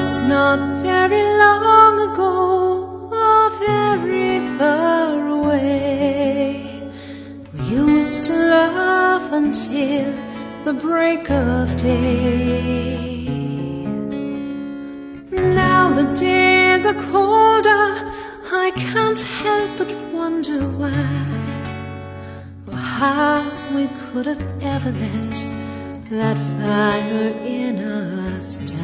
It's not very long ago, or very far away, we used to laugh until the break of day. Now the days are colder, I can't help but wonder why, or how we could have ever let that fire in us die.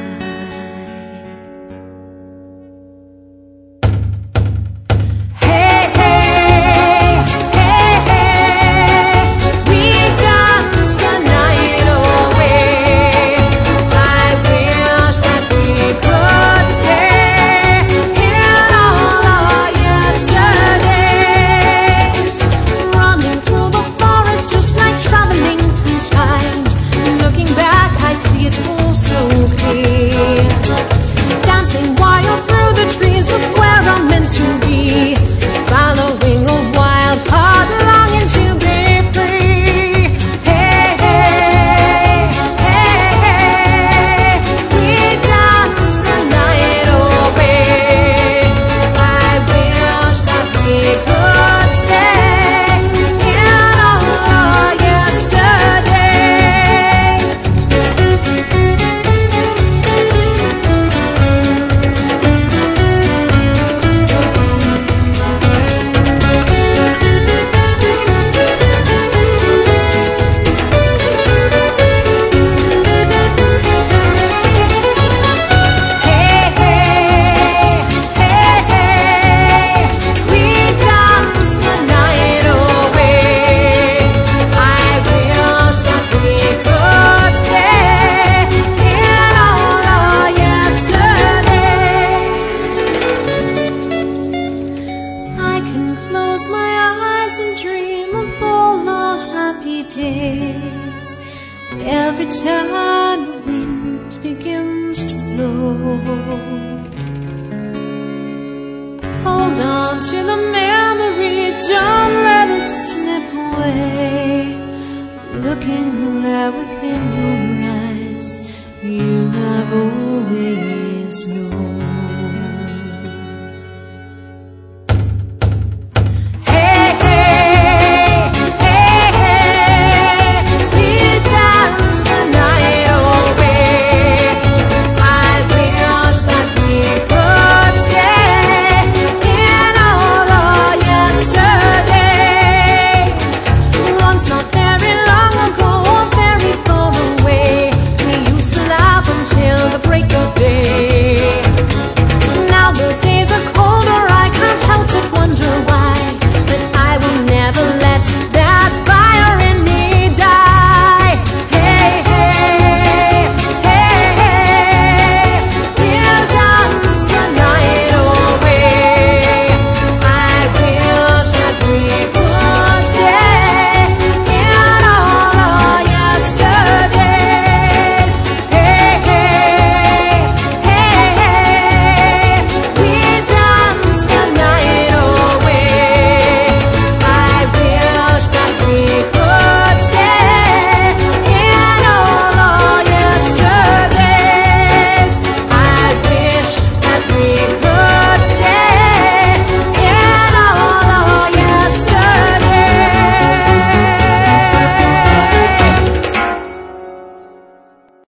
Days, every time the wind begins to blow, hold on to the memory, don't let it slip away. Looking where within your eyes you have always known.